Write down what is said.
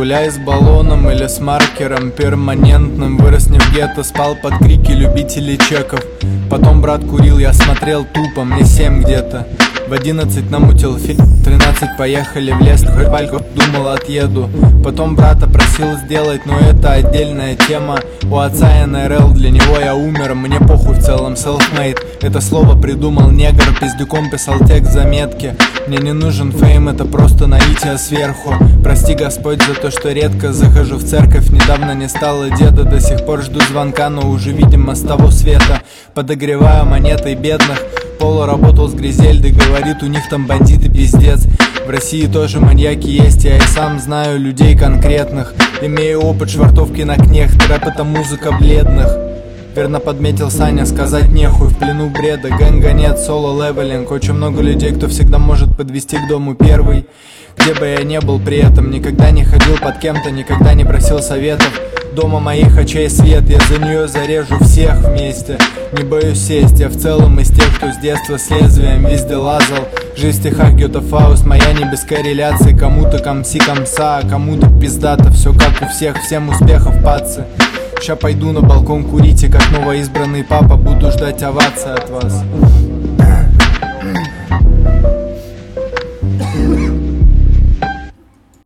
Гуляй с баллоном или с маркером перманентным. Вырос не в гетто, спал под крики любителей чеков. Потом брат курил, я смотрел тупо, мне 7 где-то. В 11 намутил фильм, 13 поехали в лес, Пальку думал отъеду. Потом брата просил сделать, но это отдельная тема. У отца НРЛ, для него я умер, мне похуй в целом, self-made. Это слово придумал негр, пиздюком писал текст заметки. Мне не нужен фейм, это просто наитие сверху. Прости, Господь, за то, что редко захожу в церковь. Недавно не стало деда, до сих пор жду звонка, но уже, видимо, с того света. Подогреваю монетой бедных. Поло работал с Гризельдой, говорит, у них там бандиты пиздец. В России тоже маньяки есть, я и сам знаю людей конкретных. Имею опыт швартовки на кнехт, рэп это музыка бледных. Верно подметил Саня, сказать нехуй, в плену бреда. Гэнга нет, соло-левелинг. Очень много людей, кто всегда может подвести к дому первый. Где бы я не был при этом, никогда не ходил под кем-то, никогда не просил советов. Дома моих очей свет, я за нее зарежу всех вместе. Не боюсь сесть, я в целом из тех, кто с детства с лезвием везде лазал. Жизнь в стихах Гёте Фауст, моя не без корреляции. Кому-то комси комса, а кому-то пиздато. Все как у всех, всем успехов, пацы. Ща пойду на балкон курить, и как новоизбранный папа буду ждать овации от вас.